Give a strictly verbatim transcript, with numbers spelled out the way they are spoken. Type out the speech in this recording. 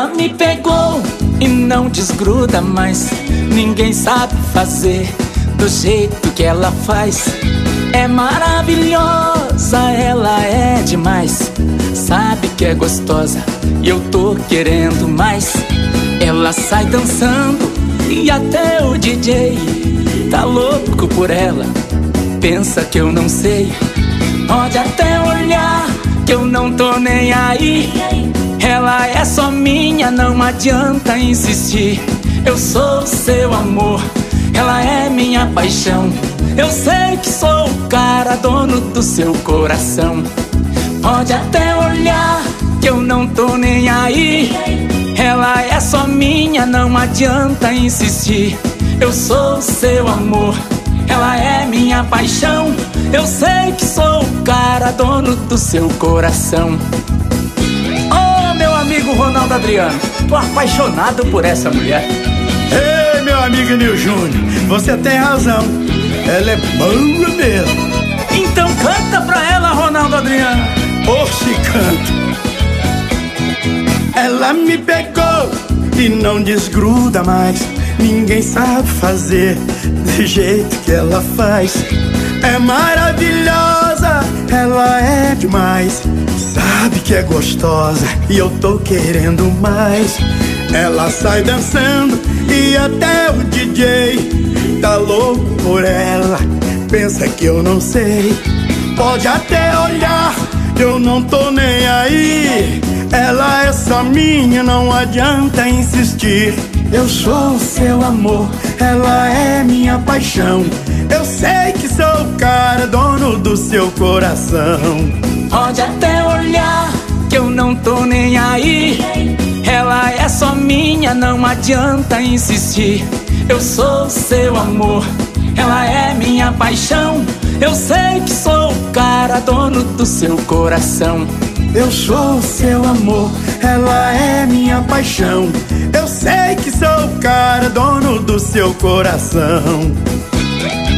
Ela me pegou e não desgruda mais. Ninguém sabe fazer do jeito que ela faz. É maravilhosa, ela é demais. Sabe que é gostosa e eu tô querendo mais. Ela sai dançando e até o D J tá louco por ela. Pensa que eu não sei, pode até olhar que eu não tô nem aí. Ela é só minha, não adianta insistir. Eu sou seu amor, ela é minha paixão. Eu sei que sou o cara, dono do seu coração. Pode até olhar que eu não tô nem aí. Ela é só minha, não adianta insistir. Eu sou seu amor, ela é minha paixão. Eu sei que sou o cara, dono do seu coração. Oh, meu amigo Ronaldo Adriano, tô apaixonado por essa mulher. Ei, meu amigo Nil Júnior, você tem razão. Ela é boa mesmo. Então canta pra ela, Ronaldo Adriano. Ou se canto. Ela me pegou e não desgruda mais. Ninguém sabe fazer do jeito que ela faz. É maravilhosa, ela é demais. Sabe que é gostosa e eu tô querendo mais. Ela sai dançando e até o D J tá louco por ela. Pensa que eu não sei, pode até olhar que eu não tô nem aí. Ela é só minha, não adianta insistir. Eu sou o seu amor, ela é minha paixão. Eu sei que sou o cara, dono do seu coração. Pode até olhar que eu não tô nem aí. Ela é só minha, não adianta insistir. Eu sou o seu amor, ela é minha paixão. Eu sei que sou o cara, dono do seu coração. Eu sou o seu amor, ela é minha paixão. Eu sei que sou o cara, dono do seu coração.